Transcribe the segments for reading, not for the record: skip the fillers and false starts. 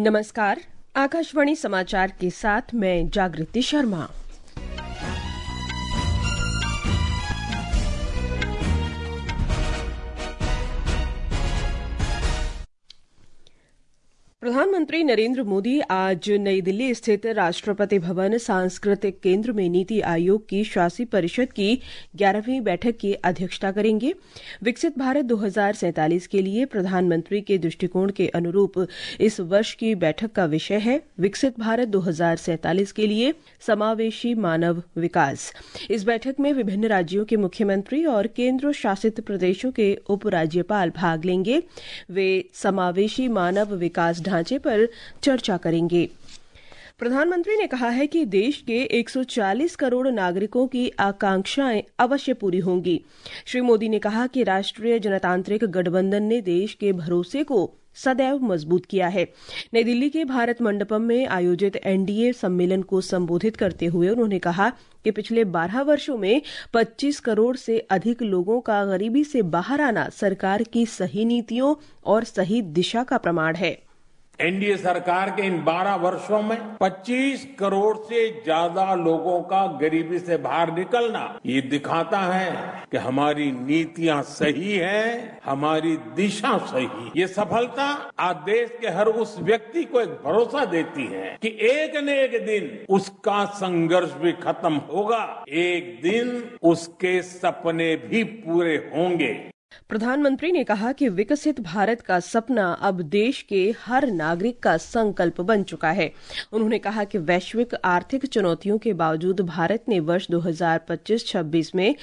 नमस्कार, आकाशवाणी समाचार के साथ मैं जागृति शर्मा। प्रधानमंत्री नरेंद्र मोदी आज नई दिल्ली स्थित राष्ट्रपति भवन सांस्कृतिक केंद्र में नीति आयोग की शासी परिषद की 11वीं बैठक की अध्यक्षता करेंगे। विकसित भारत 2047 के लिए प्रधानमंत्री के दृष्टिकोण के अनुरूप इस वर्ष की बैठक का विषय है विकसित भारत 2047 के लिए समावेशी मानव विकास। इस बैठक में विभिन्न राज्यों के मुख्यमंत्री और केंद्र शासित प्रदेशों के उपराज्यपाल भाग लेंगे। वे समावेशी मानव विकास ढांचे पर चर्चा करेंगे। प्रधानमंत्री ने कहा है कि देश के 140 करोड़ नागरिकों की आकांक्षाएं अवश्य पूरी होंगी। श्री मोदी ने कहा कि राष्ट्रीय जनतांत्रिक गठबंधन ने देश के भरोसे को सदैव मजबूत किया है। नई दिल्ली के भारत मंडपम में आयोजित एनडीए सम्मेलन को संबोधित करते हुए उन्होंने कहा कि पिछले 12 वर्षों में 25 करोड़ से अधिक लोगों का गरीबी से बाहर आना सरकार की सही नीतियों और सही दिशा का प्रमाण है। एनडीए सरकार के इन 12 वर्षों में 25 करोड़ से ज्यादा लोगों का गरीबी से बाहर निकलना ये दिखाता है कि हमारी नीतियां सही हैं, हमारी दिशा सही। ये सफलता आज देश के हर उस व्यक्ति को एक भरोसा देती है कि एक न एक दिन उसका संघर्ष भी खत्म होगा, एक दिन उसके सपने भी पूरे होंगे। प्रधानमंत्री ने कहा कि विकसित भारत का सपना अब देश के हर नागरिक का संकल्प बन चुका है। उन्होंने कहा कि वैश्विक आर्थिक चुनौतियों के बावजूद भारत ने वर्ष 2025-26 में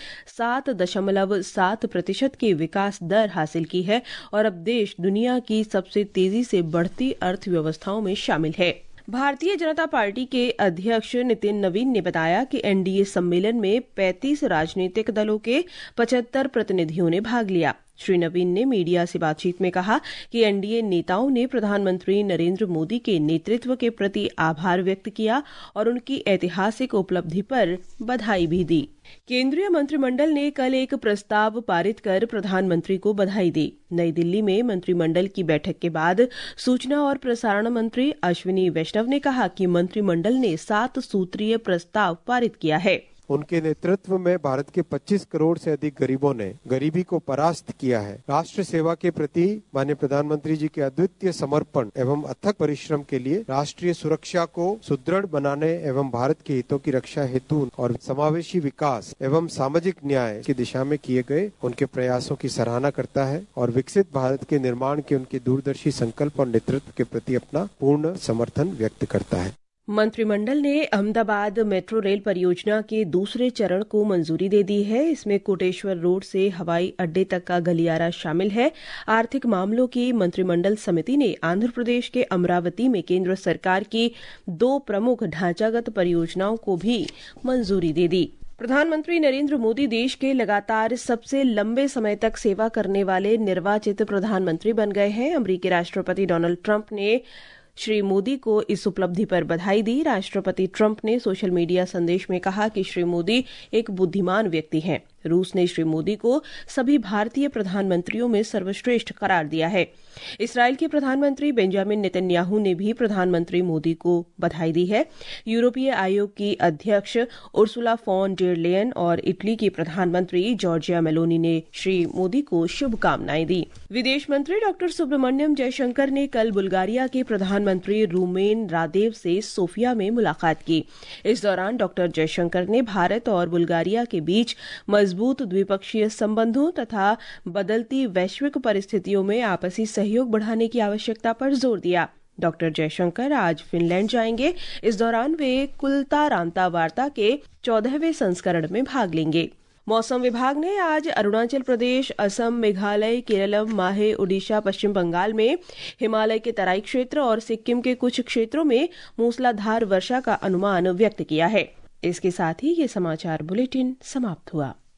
7.7% की विकास दर हासिल की है और अब देश दुनिया की सबसे तेजी से बढ़ती अर्थव्यवस्थाओं में शामिल है। भारतीय जनता पार्टी के अध्यक्ष नितिन नवीन ने बताया कि एनडीए सम्मेलन में 35 राजनीतिक दलों के 75 प्रतिनिधियों ने भाग लिया। श्री नवीन ने मीडिया से बातचीत में कहा कि एनडीए नेताओं ने प्रधानमंत्री नरेंद्र मोदी के नेतृत्व के प्रति आभार व्यक्त किया और उनकी ऐतिहासिक उपलब्धि पर बधाई भी दी। केंद्रीय मंत्रिमंडल ने कल एक प्रस्ताव पारित कर प्रधानमंत्री को बधाई दी। नई दिल्ली में मंत्रिमंडल की बैठक के बाद सूचना और प्रसारण मंत्री अश्विनी वैष्णव ने कहा कि मंत्रिमंडल ने 7 सूत्रीय प्रस्ताव पारित किया है। उनके नेतृत्व में भारत के 25 करोड़ से अधिक गरीबों ने गरीबी को परास्त किया है। राष्ट्र सेवा के प्रति माननीय प्रधानमंत्री जी के अद्वितीय समर्पण एवं अथक परिश्रम के लिए राष्ट्रीय सुरक्षा को सुदृढ़ बनाने एवं भारत के हितों की रक्षा हेतु और समावेशी विकास एवं सामाजिक न्याय की दिशा में किए गए उनके प्रयासों की सराहना करता है और विकसित भारत के निर्माण के उनके दूरदर्शी संकल्प और नेतृत्व के प्रति अपना पूर्ण समर्थन व्यक्त करता है। मंत्रिमंडल ने अहमदाबाद मेट्रो रेल परियोजना के दूसरे चरण को मंजूरी दे दी है। इसमें कोटेश्वर रोड से हवाई अड्डे तक का गलियारा शामिल है। आर्थिक मामलों की मंत्रिमंडल समिति ने आंध्र प्रदेश के अमरावती में केंद्र सरकार की 2 प्रमुख ढांचागत परियोजनाओं को भी मंजूरी दे दी। प्रधानमंत्री नरेंद्र मोदी देश के लगातार सबसे लंबे समय तक सेवा करने वाले निर्वाचित प्रधानमंत्री बन गए हैं। अमेरिकी राष्ट्रपति डोनाल्ड ट्रंप ने श्री मोदी को इस उपलब्धि पर बधाई दी। राष्ट्रपति ट्रंप ने सोशल मीडिया संदेश में कहा कि श्री मोदी एक बुद्धिमान व्यक्ति हैं। रूस ने श्री मोदी को सभी भारतीय प्रधानमंत्रियों में सर्वश्रेष्ठ करार दिया है। इस्राएल के प्रधानमंत्री बेंजामिन नेतन्याहू ने भी प्रधानमंत्री मोदी को बधाई दी है। यूरोपीय आयोग की अध्यक्ष उर्सुला फॉन डेर लेयन और इटली की प्रधानमंत्री जॉर्जिया मेलोनी ने श्री मोदी को शुभकामनाएं दी। विदेश मंत्री डॉक्टर सुब्रमण्यम जयशंकर ने कल बुल्गारिया के प्रधानमंत्री रूमेन रादेव से सोफिया में मुलाकात की। इस दौरान डॉक्टर जयशंकर ने भारत और बुल्गारिया के बीच मजबूत द्विपक्षीय संबंधों तथा बदलती वैश्विक परिस्थितियों में आपसी सहयोग बढ़ाने की आवश्यकता पर जोर दिया। डॉक्टर जयशंकर आज फिनलैंड जाएंगे। इस दौरान वे कुलता रांता वार्ता के 14वें संस्करण में भाग लेंगे। मौसम विभाग ने आज अरुणाचल प्रदेश, असम, मेघालय, केरलम, माहे, ओडिशा, पश्चिम बंगाल में हिमालय के तराई क्षेत्र और सिक्किम के कुछ क्षेत्रों में मूसलाधार वर्षा का अनुमान व्यक्त किया है। इसके साथ ही ये समाचार बुलेटिन समाप्त हुआ।